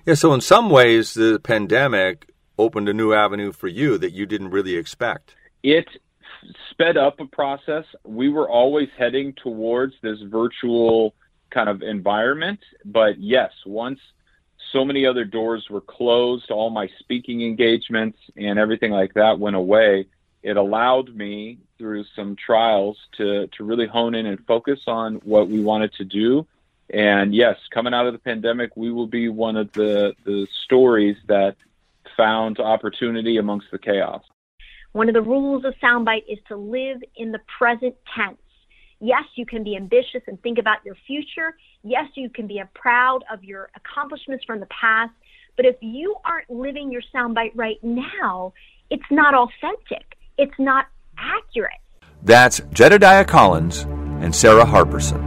Yeah, so in some ways, the pandemic opened a new avenue for you that you didn't really expect. It sped up a process. We were always heading towards this virtual kind of environment. But yes, once so many other doors were closed, all my speaking engagements and everything like that went away, it allowed me through some trials to really hone in and focus on what we wanted to do. And yes, coming out of the pandemic, we will be one of the stories that found opportunity amongst the chaos. One of the rules of Soundbite is to live in the present tense. Yes, you can be ambitious and think about your future. Yes, you can be proud of your accomplishments from the past. But if you aren't living your Soundbite right now, it's not authentic. It's not accurate. That's Jedediah Collins and Sarah Harbison.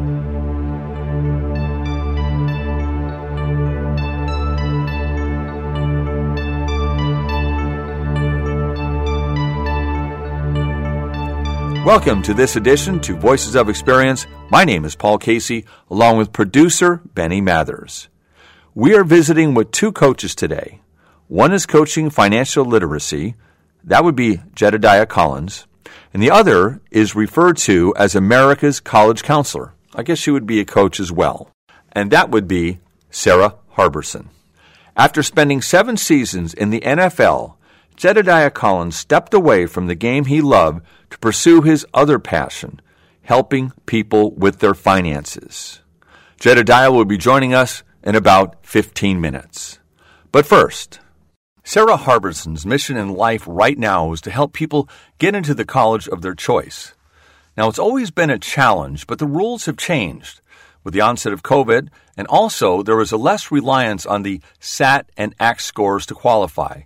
Welcome to this edition to Voices of Experience. My name is Paul Casey, along with producer Benny Mathers. We are visiting with two coaches today. One is coaching financial literacy. That would be Jedediah Collins. And the other is referred to as America's college counselor. I guess she would be a coach as well. And that would be Sarah Harbison. After spending 7 seasons in the NFL, Jedediah Collins stepped away from the game he loved to pursue his other passion, helping people with their finances. Jedediah will be joining us in about 15 minutes. But first, Sarah Harbison's mission in life right now is to help people get into the college of their choice. Now, it's always been a challenge, but the rules have changed with the onset of COVID, and also there is a less reliance on the SAT and ACT scores to qualify.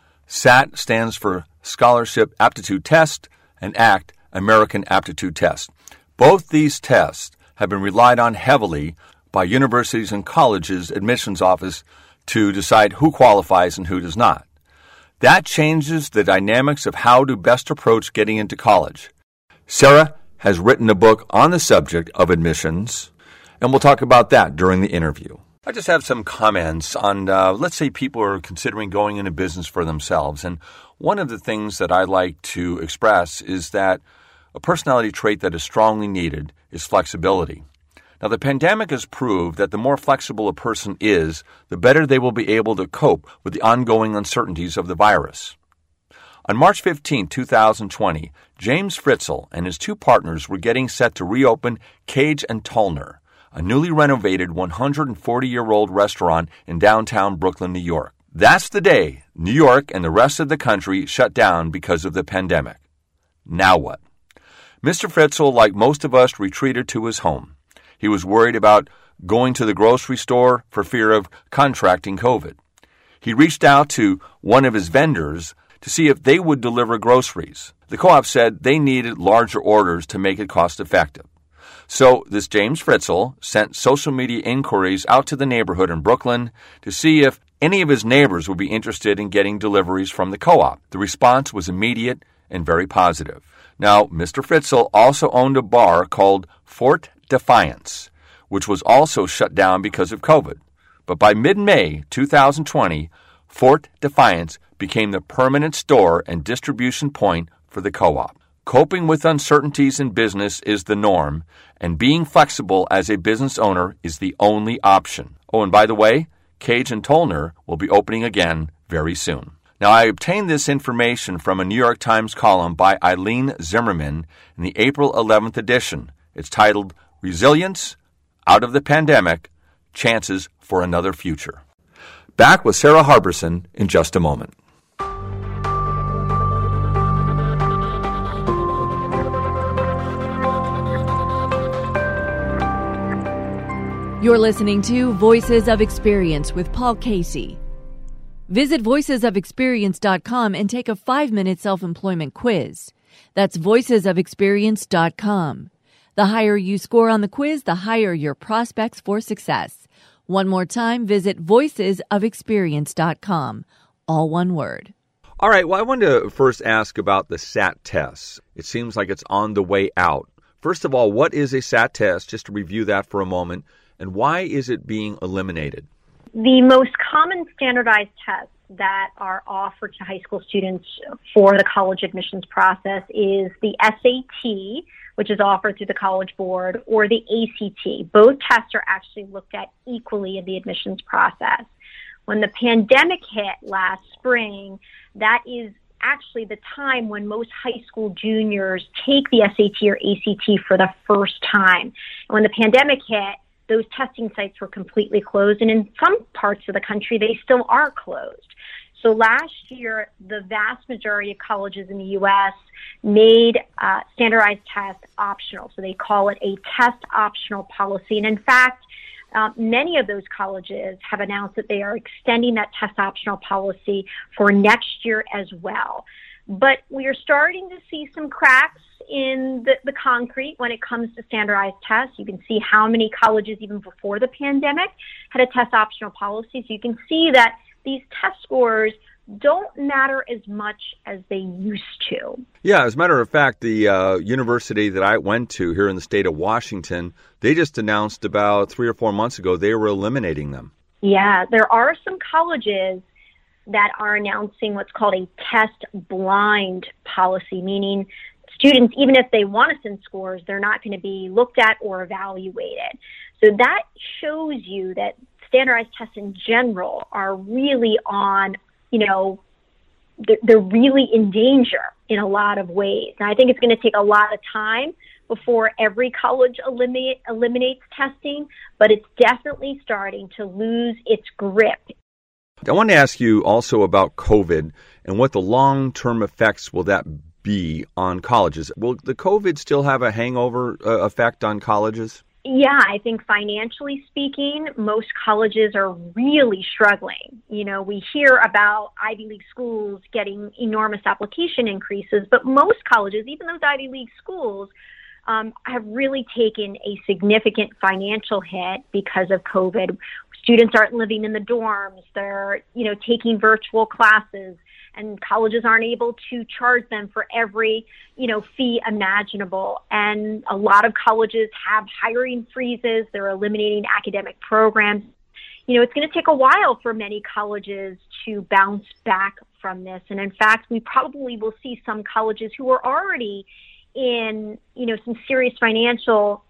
SAT stands for Scholarship Aptitude Test, and ACT, American Aptitude Test. Both these tests have been relied on heavily by universities and colleges' admissions office to decide who qualifies and who does not. That changes the dynamics of how to best approach getting into college. Sarah has written a book on the subject of admissions, and we'll talk about that during the interview. I just have some comments on, let's say people are considering going into business for themselves. And one of the things that I like to express is that a personality trait that is strongly needed is flexibility. Now, the pandemic has proved that the more flexible a person is, the better they will be able to cope with the ongoing uncertainties of the virus. On March 15, 2020, James Fritzl and his 2 partners were getting set to reopen Cage and Tollner, a newly renovated 140-year-old restaurant in downtown Brooklyn, New York. That's the day New York and the rest of the country shut down because of the pandemic. Now what? Mr. Fritzl, like most of us, retreated to his home. He was worried about going to the grocery store for fear of contracting COVID. He reached out to one of his vendors to see if they would deliver groceries. The co-op said they needed larger orders to make it cost-effective. So this James Fritzl sent social media inquiries out to the neighborhood in Brooklyn to see if any of his neighbors would be interested in getting deliveries from the co-op. The response was immediate and very positive. Now, Mr. Fritzl also owned a bar called Fort Defiance, which was also shut down because of COVID. But by mid-May 2020, Fort Defiance became the permanent store and distribution point for the co-op. Coping with uncertainties in business is the norm, and being flexible as a business owner is the only option. Oh, and by the way, Cage and Tollner will be opening again very soon. Now, I obtained this information from a New York Times column by Eileen Zimmerman in the April 11th edition. It's titled, Resilience, Out of the Pandemic, Chances for Another Future. Back with Sarah Harbison in just a moment. You're listening to Voices of Experience with Paul Casey. Visit voicesofexperience.com and take a 5-minute self-employment quiz. That's voicesofexperience.com. The higher you score on the quiz, the higher your prospects for success. One more time, visit voicesofexperience.com. All one word. All right, well, I wanted to first ask about the SAT test. It seems like it's on the way out. First of all, what is a SAT test? Just to review that for a moment. And why is it being eliminated? The most common standardized tests that are offered to high school students for the college admissions process is the SAT, which is offered through the College Board, or the ACT. Both tests are actually looked at equally in the admissions process. When the pandemic hit last spring, that is actually the time when most high school juniors take the SAT or ACT for the first time. And when the pandemic hit, those testing sites were completely closed, and in some parts of the country, they still are closed. So last year, the vast majority of colleges in the U.S. made standardized tests optional. So they call it a test optional policy. And in fact, many of those colleges have announced that they are extending that test optional policy for next year as well. But we are starting to see some cracks in the concrete when it comes to standardized tests. You can see how many colleges, even before the pandemic, had a test optional policy. So you can see that these test scores don't matter as much as they used to. Yeah, as a matter of fact, the university that I went to here in the state of Washington, they just announced about 3 or 4 months ago they were eliminating them. Yeah, there are some colleges that are announcing what's called a test blind policy, meaning students, even if they want to send scores, they're not going to be looked at or evaluated. So that shows you that standardized tests in general are really on, they're really in danger in a lot of ways. And I think it's going to take a lot of time before every college eliminates testing, but it's definitely starting to lose its grip. I want to ask you also about COVID and what the long-term effects will that be on colleges. Will the COVID still have a hangover effect on colleges? Yeah, I think financially speaking, most colleges are really struggling. We hear about Ivy League schools getting enormous application increases, but most colleges, even those Ivy League schools, have really taken a significant financial hit because of COVID. Students aren't living in the dorms. They're, taking virtual classes, and colleges aren't able to charge them for every, fee imaginable. And a lot of colleges have hiring freezes. They're eliminating academic programs. It's going to take a while for many colleges to bounce back from this. And in fact, we probably will see some colleges who are already in, some serious financial,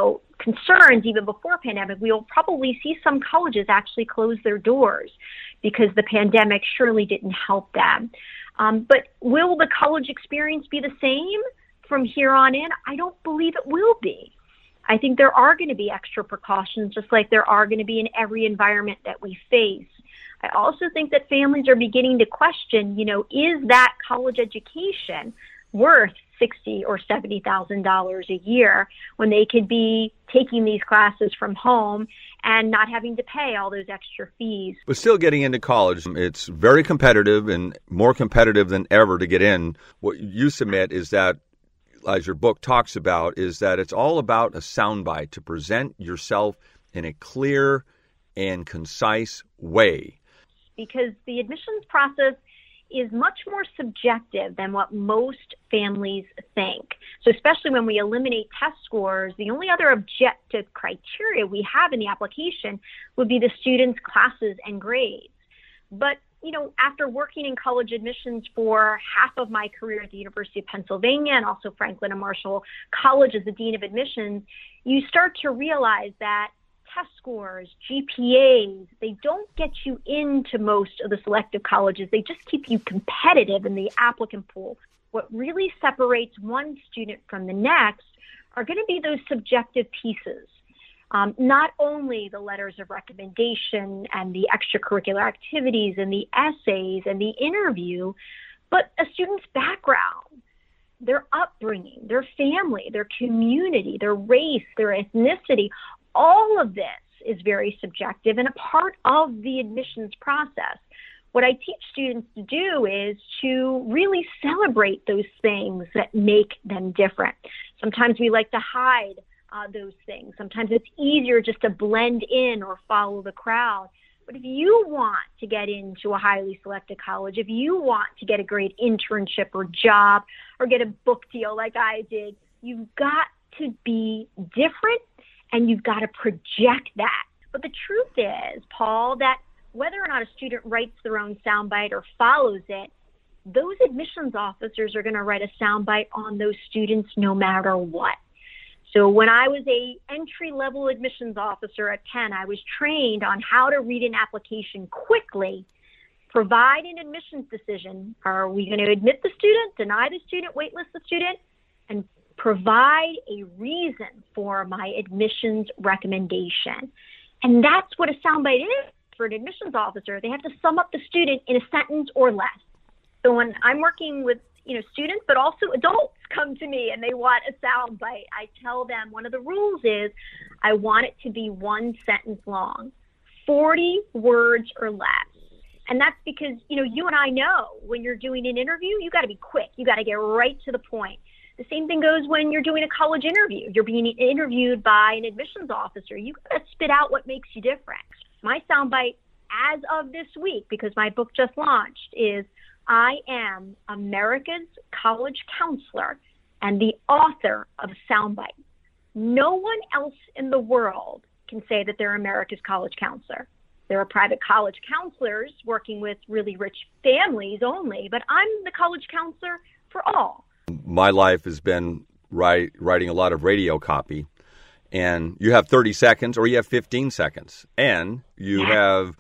concerns even before pandemic. We will probably see some colleges actually close their doors because the pandemic surely didn't help them. But will the college experience be the same from here on in? I don't believe it will be. I think there are going to be extra precautions, just like there are going to be in every environment that we face. I also think that families are beginning to question, is that college education worth $60,000 or $70,000 a year when they could be taking these classes from home and not having to pay all those extra fees? But still getting into college, it's very competitive and more competitive than ever to get in. What you submit is that, as your book talks about, is that it's all about a soundbite to present yourself in a clear and concise way. Because the admissions process is much more subjective than what most families think. So especially when we eliminate test scores, the only other objective criteria we have in the application would be the student's classes and grades. But, after working in college admissions for half of my career at the University of Pennsylvania and also Franklin and Marshall College as the Dean of Admissions, you start to realize that test scores, GPAs, they don't get you into most of the selective colleges. They just keep you competitive in the applicant pool. What really separates one student from the next are going to be those subjective pieces. Not only the letters of recommendation and the extracurricular activities and the essays and the interview, but a student's background, their upbringing, their family, their community, their race, their ethnicity. All of this is very subjective and a part of the admissions process. What I teach students to do is to really celebrate those things that make them different. Sometimes we like to hide those things. Sometimes it's easier just to blend in or follow the crowd. But if you want to get into a highly selected college, if you want to get a great internship or job or get a book deal like I did, you've got to be different and you've got to project that But the truth is, Paul, that whether or not a student writes their own soundbite or follows it, those admissions officers are going to write a soundbite on those students no matter what. So when I was a entry-level admissions officer at Penn, I was trained on how to read an application quickly, provide an admissions decision. Are we going to admit the student, deny the student, waitlist the student, and provide a reason for my admissions recommendation. And that's what a soundbite is for an admissions officer. They have to sum up the student in a sentence or less. So when I'm working with students, but also adults come to me and they want a soundbite, I tell them one of the rules is I want it to be one sentence long, 40 words or less. And that's because, you and I know when you're doing an interview, you got to be quick. You got to get right to the point. The same thing goes when you're doing a college interview. You're being interviewed by an admissions officer. You got to spit out what makes you different. My soundbite as of this week, because my book just launched, is I am America's college counselor and the author of Soundbite. No one else in the world can say that they're America's college counselor. There are private college counselors working with really rich families only, but I'm the college counselor for all. My life has been writing a lot of radio copy, and you have 30 seconds or you have 15 seconds, and you have,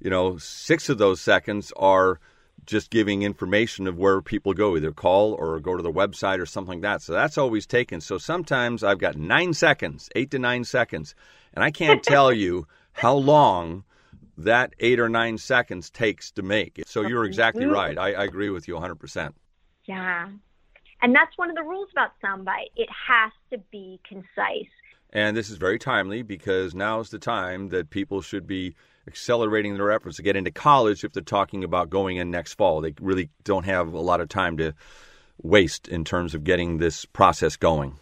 6 of those seconds are just giving information of where people go, either call or go to the website or something like that. So that's always taken. So sometimes I've got 9 seconds, 8 to 9 seconds, and I can't tell you how long that 8 or 9 seconds takes to make. So you're exactly right. I agree with you 100%. Yeah. And that's one of the rules about Soundbite. It has to be concise. And this is very timely because now is the time that people should be accelerating their efforts to get into college if they're talking about going in next fall. They really don't have a lot of time to waste in terms of getting this process going.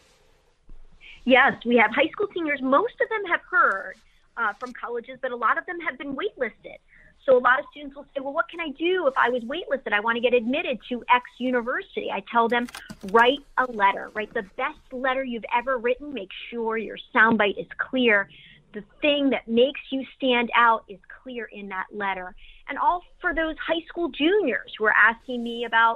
Yes, we have high school seniors. Most of them have heard from colleges, but a lot of them have been waitlisted. So a lot of students will say, well, what can I do if I was waitlisted? I want to get admitted to X university. I tell them, write a letter. Write the best letter you've ever written. Make sure your soundbite is clear. The thing that makes you stand out is clear in that letter. And all for those high school juniors who are asking me about,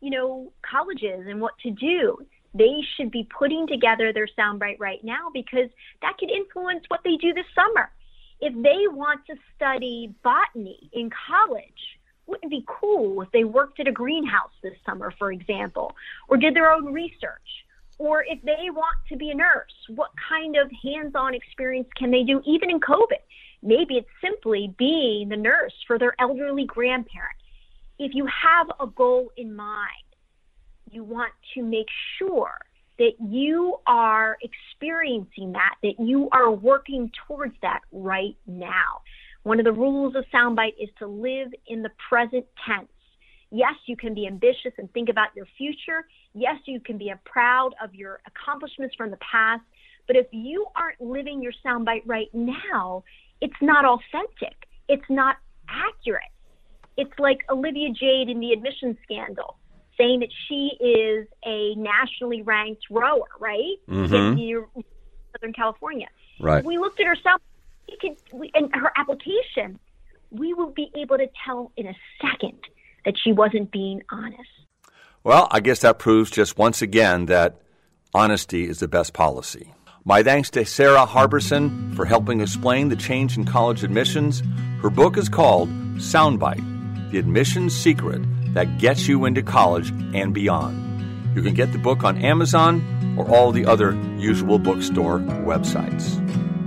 colleges and what to do. They should be putting together their soundbite right now because that could influence what they do this summer. If they want to study botany in college, wouldn't it be cool if they worked at a greenhouse this summer, for example, or did their own research? Or if they want to be a nurse, what kind of hands-on experience can they do even in COVID? Maybe it's simply being the nurse for their elderly grandparent. If you have a goal in mind, you want to make sure that you are experiencing that you are working towards that right now. One of the rules of Soundbite is to live in the present tense. Yes, you can be ambitious and think about your future. Yes, you can be proud of your accomplishments from the past. But if you aren't living your soundbite right now, it's not authentic. It's not accurate. It's like Olivia Jade in the admissions scandal, saying that she is a nationally ranked rower, right? Mm-hmm. In Southern California. Right. If we looked at her soundbite and her application, we will be able to tell in a second that she wasn't being honest. Well, I guess that proves just once again that honesty is the best policy. My thanks to Sarah Harbison for helping explain the change in college admissions. Her book is called Soundbite, The Admissions Secret That Gets You Into College and Beyond. You can get the book on Amazon or all the other usual bookstore websites.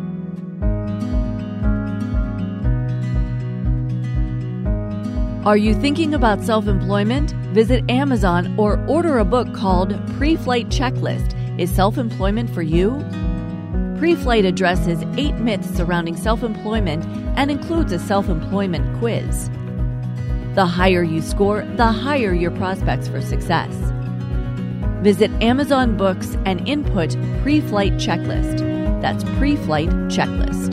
Are you thinking about self-employment? Visit Amazon or order a book called Pre-Flight Checklist. Is self-employment for you? Pre-Flight addresses 8 myths surrounding self-employment and includes a self-employment quiz. The higher you score, the higher your prospects for success. Visit Amazon Books and input Pre-Flight Checklist. That's Pre-Flight Checklist.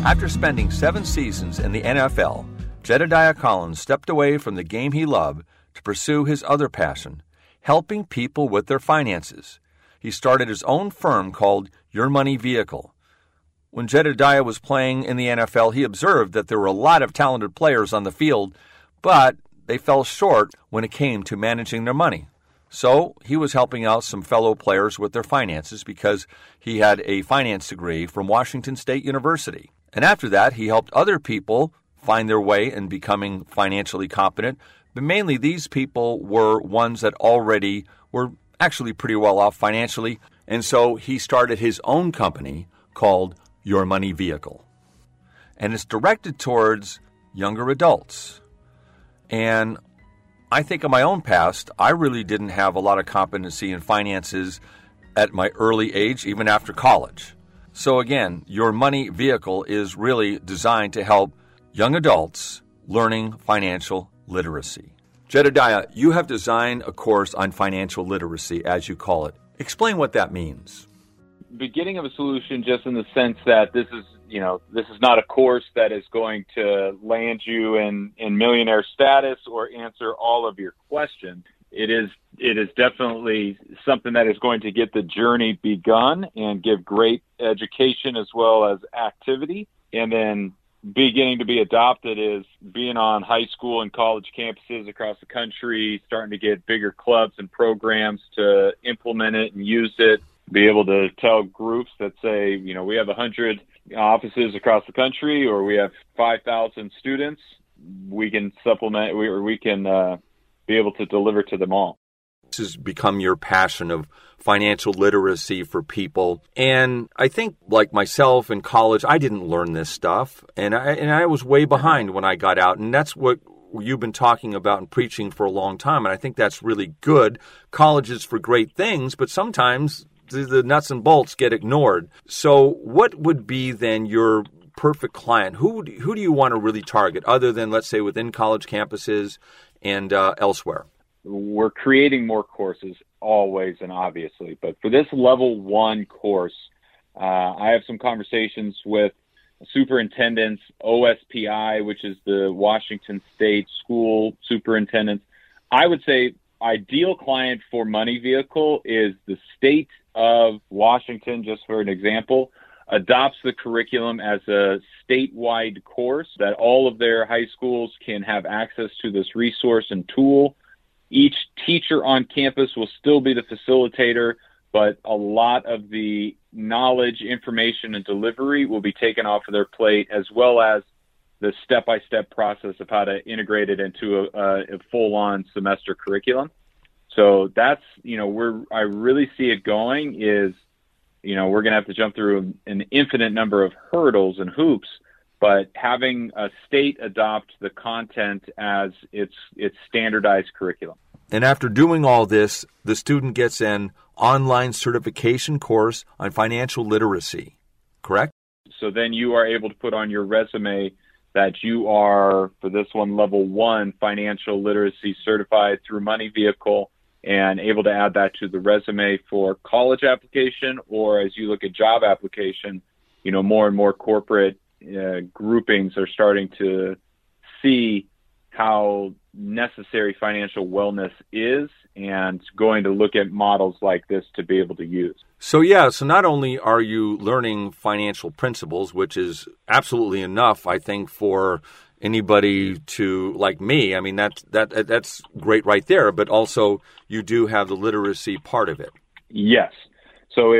After spending 7 seasons in the NFL, Jedediah Collins stepped away from the game he loved to pursue his other passion, helping people with their finances. He started his own firm called Your Money Vehicle. When Jedediah was playing in the NFL, he observed that there were a lot of talented players on the field, but they fell short when it came to managing their money. So he was helping out some fellow players with their finances because he had a finance degree from Washington State University. And after that, he helped other people find their way in becoming financially competent. But mainly these people were ones that already were actually pretty well off financially. And so he started his own company called Your Money Vehicle. And it's directed towards younger adults. And I think in my own past, I really didn't have a lot of competency in finances at my early age, even after college. So again, Your Money Vehicle is really designed to help young adults learning financial literacy. Jedediah, you have designed a course on financial literacy, as you call it. Explain what that means. Beginning of a solution, just in the sense that this is not a course that is going to land you in millionaire status or answer all of your questions. It is definitely something that is going to get the journey begun and give great education as well as activity. And then beginning to be adopted is being on high school and college campuses across the country, starting to get bigger clubs and programs to implement it and use it. Be able to tell groups that say, we have 100 offices across the country, or we have 5,000 students, we can supplement, we can be able to deliver to them all. This has become your passion of financial literacy for people. And I think, like myself in college, I didn't learn this stuff. And I was way behind when I got out. And that's what you've been talking about and preaching for a long time. And I think that's really good. College is for great things, but sometimes the nuts and bolts get ignored. So what would be then your perfect client? Who do you want to really target other than, let's say, within college campuses and elsewhere? We're creating more courses always and obviously, but for this level 1 course, I have some conversations with superintendents, OSPI, which is the Washington State School Superintendents. I would say ideal client for Money Vehicle is the state of Washington, just for an example, adopts the curriculum as a statewide course that all of their high schools can have access to this resource and tool. Each teacher on campus will still be the facilitator, but a lot of the knowledge, information, and delivery will be taken off of their plate, as well as the step-by-step process of how to integrate it into a full-on semester curriculum. So that's, where I really see it going is, we're going to have to jump through an infinite number of hurdles and hoops, but having a state adopt the content as its standardized curriculum. And after doing all this, the student gets an online certification course on financial literacy, correct? So then you are able to put on your resume that you are, for this one, level 1 financial literacy certified through Money Vehicle, and able to add that to the resume for college application, or as you look at job application, more and more corporate groupings are starting to see how necessary financial wellness is and going to look at models like this to be able to use. So not only are you learning financial principles, which is absolutely enough, I think, for anybody to, like me, I mean, that's great right there, but also you do have the literacy part of it. Yes. So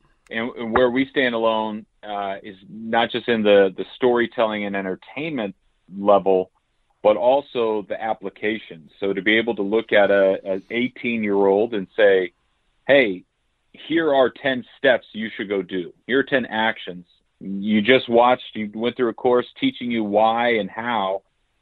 and where we stand alone is not just in the storytelling and entertainment level, but also the application. So to be able to look at an 18-year-old and say, hey, here are 10 steps you should go do. Here are 10 actions. You went through a course teaching you why and how,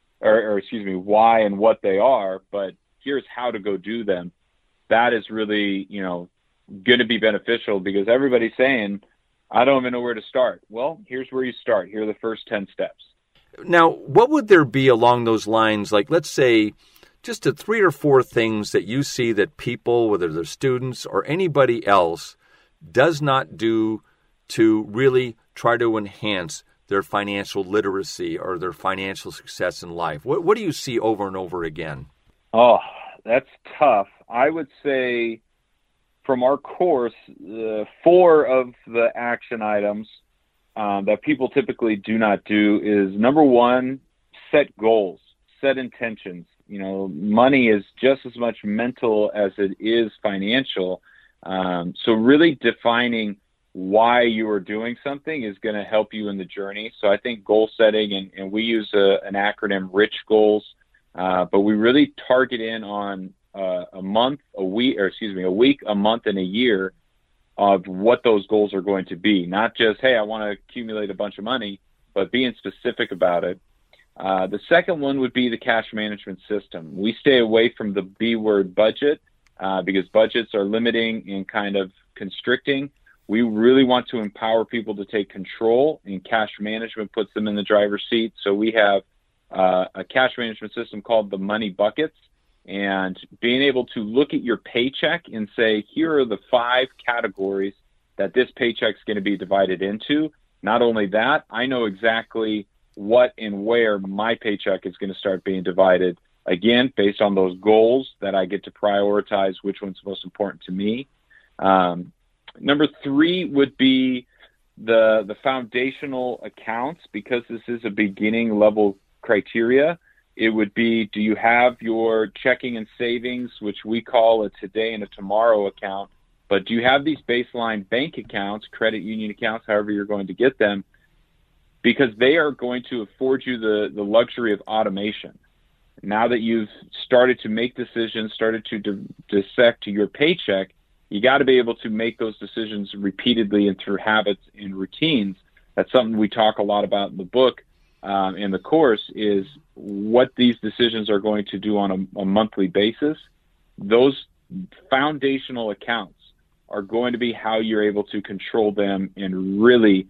why and what they are, but here's how to go do them. That is really, going to be beneficial because everybody's saying, I don't even know where to start. Well, here's where you start. Here are the first 10 steps. Now, what would there be along those lines, like let's say just 3 or 4 things that you see that people, whether they're students or anybody else, does not do to really try to enhance their financial literacy or their financial success in life? What do you see over and over again? Oh, that's tough. I would say from our course, 4 of the action items that people typically do not do is, number 1, set goals, set intentions. Money is just as much mental as it is financial. So really defining why you are doing something is going to help you in the journey. So I think goal setting, and we use an acronym, RICH goals, but we really target in on a week, a month, and a year of what those goals are going to be. Not just, hey, I want to accumulate a bunch of money, but being specific about it. The second one would be the cash management system. We stay away from the B word budget because budgets are limiting and kind of constricting. We really want to empower people to take control, and cash management puts them in the driver's seat. So we have a cash management system called the Money Buckets, and being able to look at your paycheck and say, here are the 5 categories that this paycheck is going to be divided into. Not only that, I know exactly what and where my paycheck is going to start being divided, again, based on those goals that I get to prioritize which one's most important to me. Number 3 would be the foundational accounts, because this is a beginning level criteria. It would be, do you have your checking and savings, which we call a today and a tomorrow account, but do you have these baseline bank accounts, credit union accounts, however you're going to get them, because they are going to afford you the luxury of automation. Now that you've started to make decisions, started to dissect your paycheck, you got to be able to make those decisions repeatedly and through habits and routines. That's something we talk a lot about in the book, in the course, is what these decisions are going to do on a monthly basis. Those foundational accounts are going to be how you're able to control them and really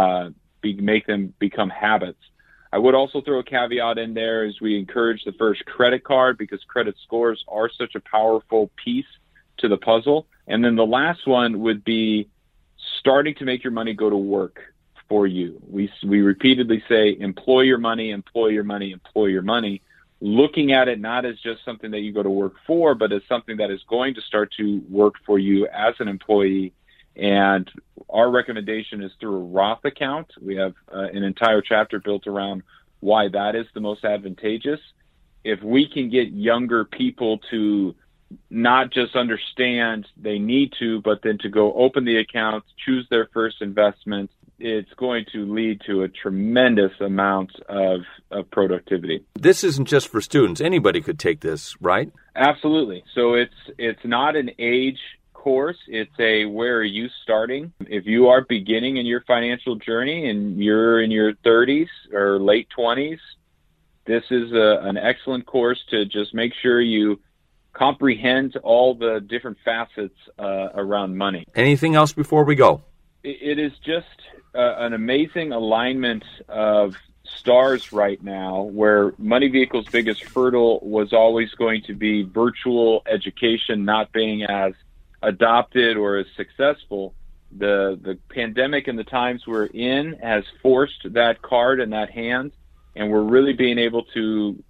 make them become habits. I would also throw a caveat in there as we encourage the first credit card, because credit scores are such a powerful piece to the puzzle. And then the last one would be starting to make your money go to work for you. We repeatedly say, employ your money, employ your money, employ your money, looking at it not as just something that you go to work for, but as something that is going to start to work for you as an employee. And our recommendation is through a Roth account. We have an entire chapter built around why that is the most advantageous. If we can get younger people to not just understand they need to, but then to go open the account, choose their first investment, it's going to lead to a tremendous amount of productivity. This isn't just for students. Anybody could take this, right? Absolutely. So it's not an age course. It's a where are you starting? If you are beginning in your financial journey and you're in your 30s or late 20s, this is an excellent course to just make sure you comprehend all the different facets around money. Anything else before we go? It is just an amazing alignment of stars right now, where Money Vehicle's biggest hurdle was always going to be virtual education not being as adopted or as successful. The pandemic and the times we're in has forced that card in that hand, and we're really being able to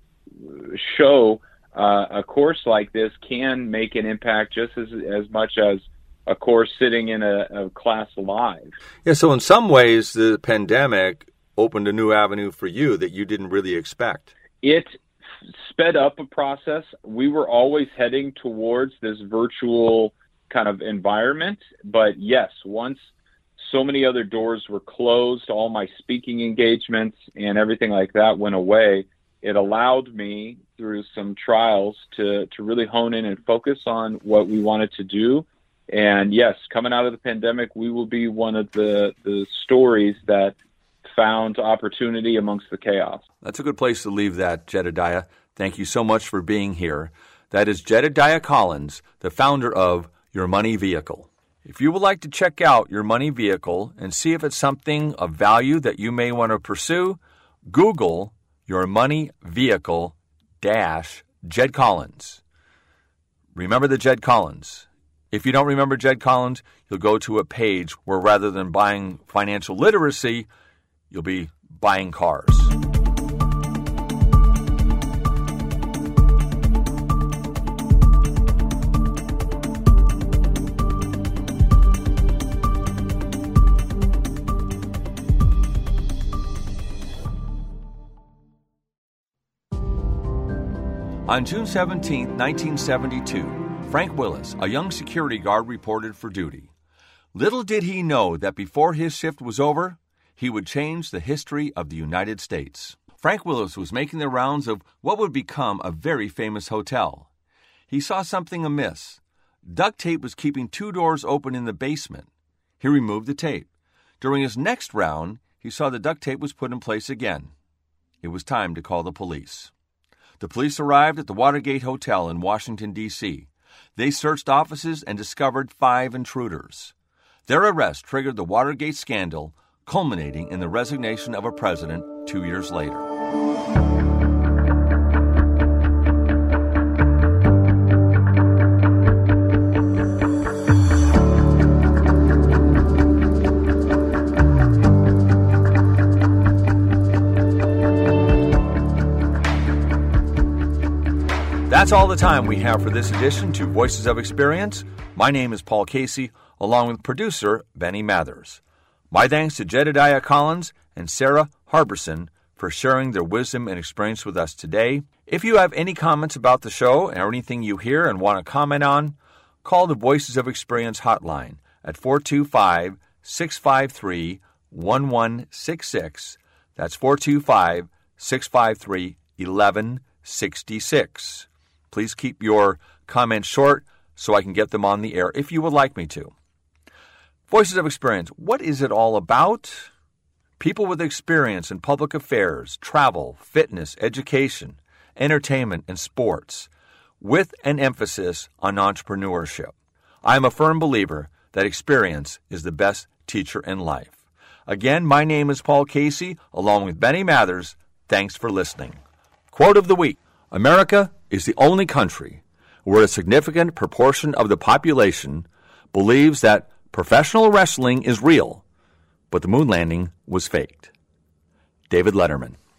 show a course like this can make an impact just as much as a course sitting in a class live. Yeah, so in some ways, the pandemic opened a new avenue for you that you didn't really expect. It sped up a process. We were always heading towards this virtual kind of environment, but yes, once so many other doors were closed, all my speaking engagements and everything like that went away, it allowed me through some trials to really hone in and focus on what we wanted to do. And yes, coming out of the pandemic, we will be one of the stories that found opportunity amongst the chaos. That's a good place to leave that, Jedediah. Thank you so much for being here. That is Jedediah Collins, the founder of Your Money Vehicle. If you would like to check out Your Money Vehicle and see if it's something of value that you may want to pursue, Google Your Money Vehicle Jed Collins. Remember the Jed Collins. If you don't remember Jed Collins, you'll go to a page where rather than buying financial literacy, you'll be buying cars. On June 17, 1972, Frank Willis, a young security guard, reported for duty. Little did he know that before his shift was over, he would change the history of the United States. Frank Willis was making the rounds of what would become a very famous hotel. He saw something amiss. Duct tape was keeping 2 doors open in the basement. He removed the tape. During his next round, he saw the duct tape was put in place again. It was time to call the police. The police arrived at the Watergate Hotel in Washington, D.C. They searched offices and discovered 5 intruders. Their arrest triggered the Watergate scandal, culminating in the resignation of a president 2 years later. That's all the time we have for this edition to Voices of Experience. My name is Paul Casey, along with producer Benny Mathers. My thanks to Jedediah Collins and Sarah Harbison for sharing their wisdom and experience with us today. If you have any comments about the show or anything you hear and want to comment on, call the Voices of Experience hotline at 425-653-1166. That's 425-653-1166. Please keep your comments short so I can get them on the air if you would like me to. Voices of Experience, what is it all about? People with experience in public affairs, travel, fitness, education, entertainment, and sports, with an emphasis on entrepreneurship. I am a firm believer that experience is the best teacher in life. Again, my name is Paul Casey, along with Benny Mathers. Thanks for listening. Quote of the week: America is the only country where a significant proportion of the population believes that professional wrestling is real, but the moon landing was faked. David Letterman.